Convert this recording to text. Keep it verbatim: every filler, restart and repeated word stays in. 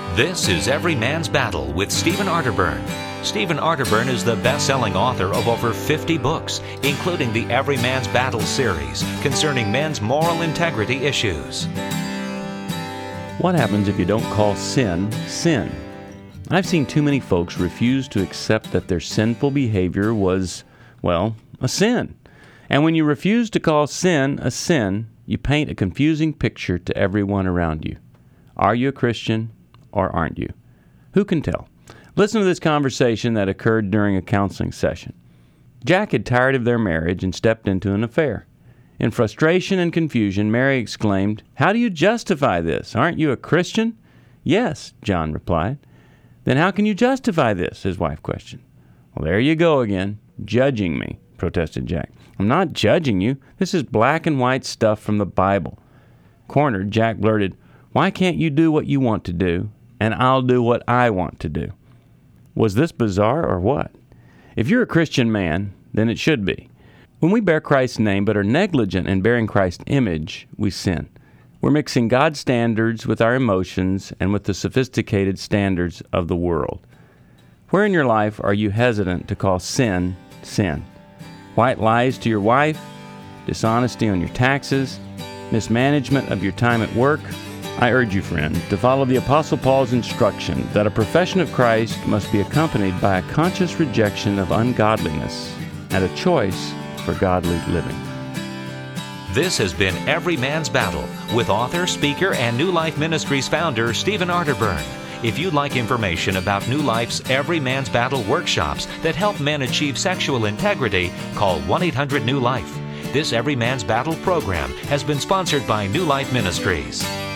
This is Every Man's Battle with Stephen Arterburn. Stephen Arterburn is the best-selling author of over fifty books, including the Every Man's Battle series concerning men's moral integrity issues. What happens if you don't call sin, sin? I've seen too many folks refuse to accept that their sinful behavior was, well, a sin. And when you refuse to call sin a sin, you paint a confusing picture to everyone around you. Are you a Christian or aren't you? Who can tell? Listen to this conversation that occurred during a counseling session. Jack had tired of their marriage and stepped into an affair. In frustration and confusion, Mary exclaimed, "How do you justify this? Aren't you a Christian?" "Yes," John replied. "Then how can you justify this?" his wife questioned. "Well, there you go again, judging me," protested Jack. "I'm not judging you. This is black and white stuff from the Bible." Cornered, Jack blurted, "Why can't you do what you want to do, and I'll do what I want to do?" Was this bizarre or what? If you're a Christian man, then it should be. When we bear Christ's name but are negligent in bearing Christ's image, we sin. We're mixing God's standards with our emotions and with the sophisticated standards of the world. Where in your life are you hesitant to call sin, sin? White lies to your wife, dishonesty on your taxes, mismanagement of your time at work? I urge you, friend, to follow the Apostle Paul's instruction that a profession of Christ must be accompanied by a conscious rejection of ungodliness and a choice for godly living. This has been Every Man's Battle with author, speaker, and New Life Ministries founder Stephen Arterburn. If you'd like information about New Life's Every Man's Battle workshops that help men achieve sexual integrity, call one eight hundred new life. This Every Man's Battle program has been sponsored by New Life Ministries.